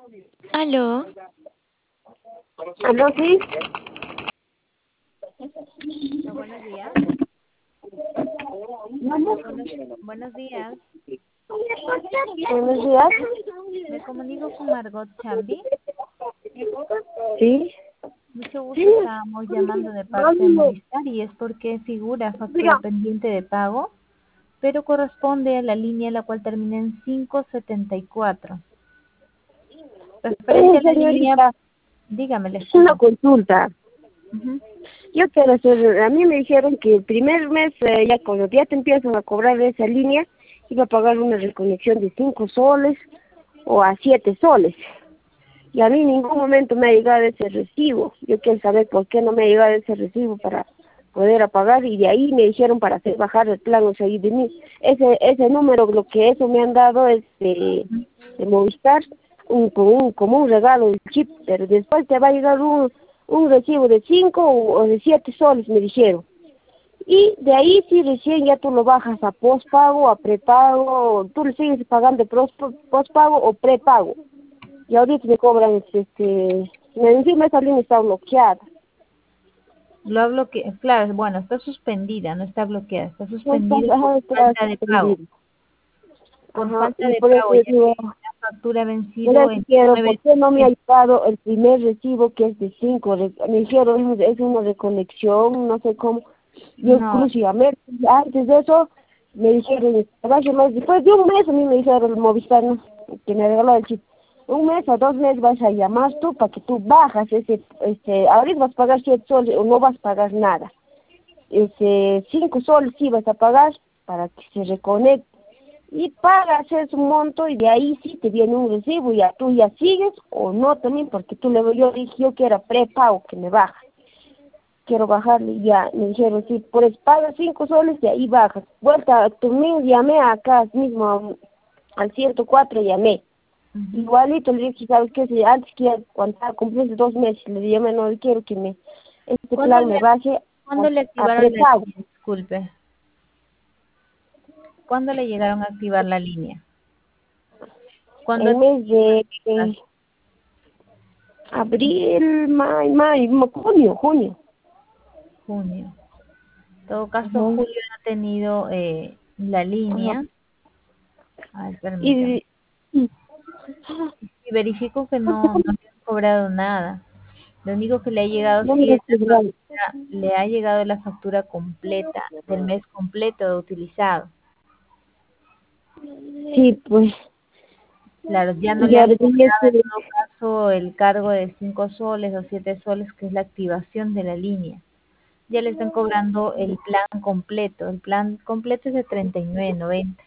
Aló, ¿Aló, sí? Buenos días. ¿Vamos? Buenos días. Buenos días. Me comunico con Margot Chambi. Sí. Mucho gusto, estábamos llamando de parte de Movistar y es porque figura factura pendiente de pago, pero corresponde a la línea la cual termina en 574. Referente a la línea, Señorita, dígame, le es una escucho. consulta. Ujú. Yo quiero hacer, a mí me dijeron que el primer mes, ya cuando ya te empiezan a cobrar de esa línea, iba a pagar una reconexión de 5 soles o a 7 soles. Y a mí en ningún momento me ha llegado ese recibo. Yo quiero saber por qué no me ha llegado ese recibo para poder apagar, y de ahí me dijeron para hacer bajar el plan, o sea, y de mí, ese número, lo que eso me han dado es de Movistar, como un regalo, un chip, pero después te va a llegar un recibo de 5 o de 7 soles, me dijeron. Y de ahí sí recién ya tú lo bajas a postpago, a prepago, tú le sigues pagando postpago o prepago. Y ahorita me cobran, encima esa línea está bloqueada. Lo ha bloqueado, claro, bueno, está suspendida, no está bloqueada, está suspendida por Ajá, está falta de pago. suspendido. Por Ajá, falta y de por eso pago, yo ya digo, que la factura ha por vencido eso en quiero, 9 ¿por qué no me ha llegado el primer recibo que es de 5? Me dijeron, es una reconexión, no sé cómo. Yo No, incluso llamé, antes de eso, me dijeron, después de un mes a mí me dijeron el Movistar, ¿no?, que me regaló el chip. Un mes o 2 meses vas a llamar tú para que tú bajas ahorita vas a pagar 7 soles o no vas a pagar nada. 5 soles sí vas a pagar para que se reconecte. Y pagas ese monto y de ahí sí te viene un recibo, y ya tú ya sigues o no también, porque yo dije yo que era prepago, que me baja. Quiero bajarle, y ya me dijeron, sí, pues pagas 5 soles y ahí bajas. Vuelta, también llamé acá mismo al 104, llamé. Igualito le dije, ¿sabes qué? Si antes que ya, cuando cumplís 2 meses, le dije, no quiero que este ¿cuándo plan le, me baje cuándo le a activaron la prepago. línea? Disculpe. ¿Cuándo le llegaron a activar la línea? ¿Cuándo? El mes de abril, mayo, junio. Junio. En todo caso, Ajá. Julio no ha tenido la Ajá. línea. A ver, permítame. Y, y- Y verifico que no le han cobrado nada. Lo único que le ha llegado no sí me es la aseguraron. factura, le ha llegado la factura completa del mes completo de utilizado. Sí, pues, Claro, ya no y le han ahora dije cobrado en todo caso el cargo de 5 soles o 7 soles, que es la activación de la línea. Ya le están cobrando el plan completo. El plan completo es de 39.90.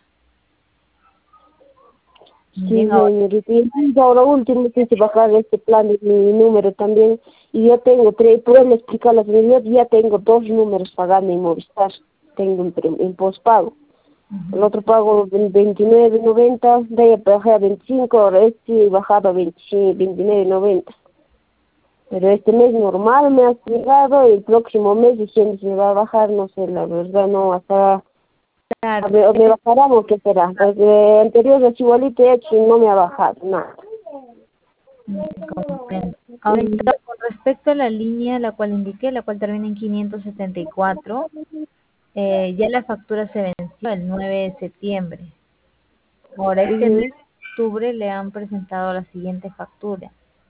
sí, Bien, ahora, señorita. Y ahora último quise bajar este plan de mi número también, y yo tengo pueden explicar a la señora, yo ya tengo 2 números pagando en Movistar, tengo en postpago. El otro pago 29.90, de ahí bajé a 25, ahora este he bajado a 29.90. Pero este mes normal me ha llegado, el próximo mes diciendo si me va a bajar, no sé, la verdad no, hasta claro, me bajará o qué será. Desde anterior recibolito he hecho y no me ha bajado nada. comprendo. Ahorita, con respecto a la línea la cual indiqué, la cual termina en 574, ya la factura se venció el 9 de septiembre. Ahora, este mes Ujú. de octubre le han presentado la siguiente factura.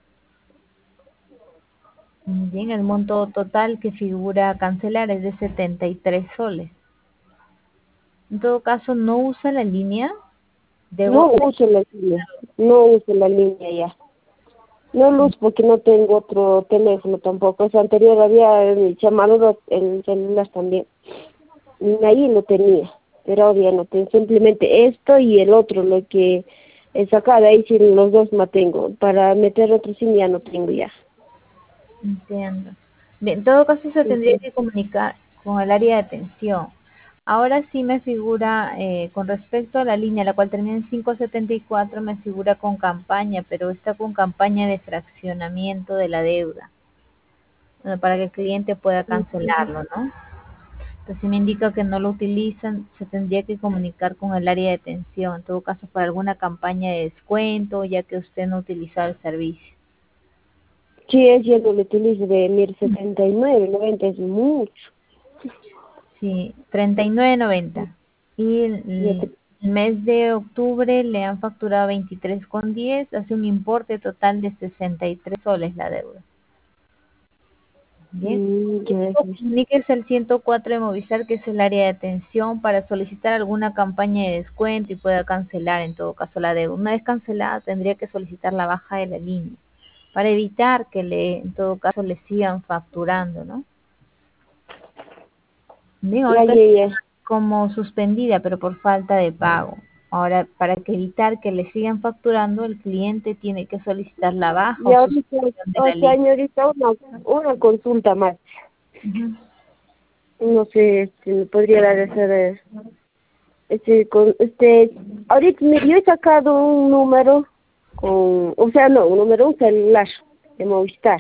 Bien, el monto total que figura a cancelar es de 73 soles. En todo caso, no usa la línea. No Debo, uso la línea, no uso la línea ya. No lo uso porque no tengo otro teléfono tampoco. Ese anterior había llamado el celular también. Y ahí lo tenía, pero ahora ya no tengo. Simplemente esto y el otro, lo que he sacado, ahí sí los dos no tengo. Para meter otro SIM ya no tengo ya. entiendo. Bien, en todo caso se tendría Ujú. que comunicar con el área de atención. Ahora sí me figura, con respecto a la línea, la cual termina en 574, me figura con campaña, pero está con campaña de fraccionamiento de la deuda, bueno, para que el cliente pueda cancelarlo, ¿no? Entonces, si me indica que no lo utilizan, se tendría que comunicar con el área de atención, en todo caso, para alguna campaña de descuento, ya que usted no utiliza el servicio. Sí, es cierto, lo utilizo de 1079.90, es mucho. Sí, 39.90. Y Ya te- el mes de octubre le han facturado 23.10, hace un importe total de 63 soles la deuda. Bien. ya es. Comuníquese al 104 de Movistar, que es el área de atención, para solicitar alguna campaña de descuento y pueda cancelar en todo caso la deuda. Una vez cancelada, tendría que solicitar la baja de la línea para evitar que en todo caso le sigan facturando, ¿no? Bien, Ya, ahorita ya, está ya. como suspendida, pero por falta de pago. Ahora, para que evitar que le sigan facturando, el cliente tiene que solicitar la baja Y o ahorita, suspensión de oh, la línea. señorita, una consulta más. Ujú. No sé si me podría dar esa, ahorita yo he sacado un número o sea, no, un celular de Movistar.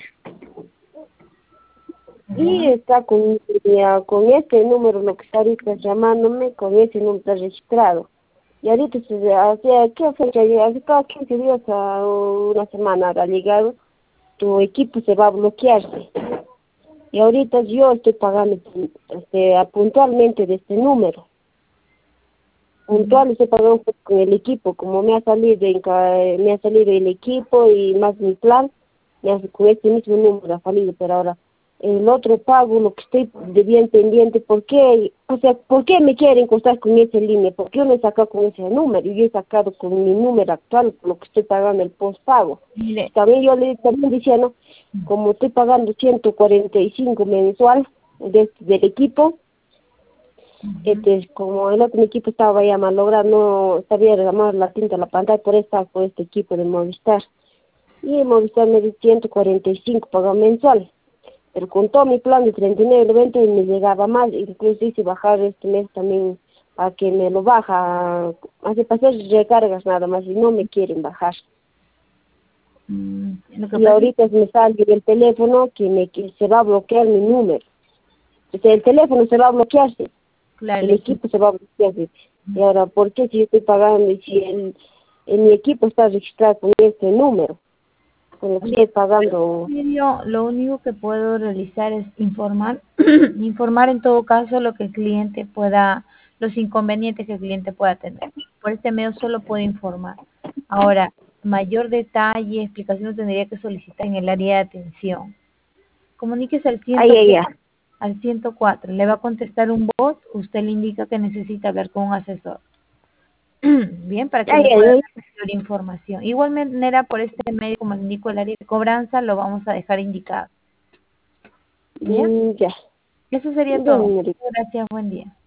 Y Ya. está con este número, lo que está ahorita llamándome, con ese número está registrado. Y ahorita, hace, ¿qué fecha? Hace cada 15 días a una semana ha llegado, tu equipo se va a bloquearse. Y ahorita yo estoy pagando puntualmente de este número. Ujú. Puntual estoy pagando con el equipo, como me ha salido el equipo y más mi plan, con este mismo número ha salido, pero ahora el otro pago, lo que estoy de bien pendiente, ¿por qué me quieren costar con esa línea? ¿Por qué yo no he sacado con ese número? Yo he sacado con mi número actual, por lo que estoy pagando el postpago. Mire, También yo le también decía, ¿no? Como estoy pagando 145 mensual del equipo, como el otro equipo estaba ya malogrado, no sabía derramar la tinta a la pantalla, por eso estaba con este equipo de Movistar. Y Movistar me dio 145 pago mensual, pero con todo mi plan de 39.90 y me llegaba más, incluso hice bajar este mes también a que me lo baja, hace pasar recargas nada más y no me quieren bajar. lo que Y pasa es ahorita me sale el teléfono que se va a bloquear mi número. O sea, el teléfono se va a bloquearse. claro, El equipo se va a bloquear. Y ahora, ¿por qué si yo estoy pagando y si mi equipo está registrado con este número? Con lo que estoy pagando. lo único que puedo realizar es informar, informar en todo caso lo que el cliente pueda, los inconvenientes que el cliente pueda tener. Por este medio solo puedo informar. Ahora, mayor detalle, explicación tendría que solicitar en el área de atención. Comuníquese al Ay, ay, ay. 104, al 104. Le va a contestar un bot, usted le indica que necesita hablar con un asesor. Bien, para que Ay, le ay, pueda dar ay. mayor información. Igual manera, por este medio, como le indico el área de cobranza, lo vamos a dejar indicado. ¿Bien? Ya. Eso sería Ya, todo. señorita. Gracias, buen día.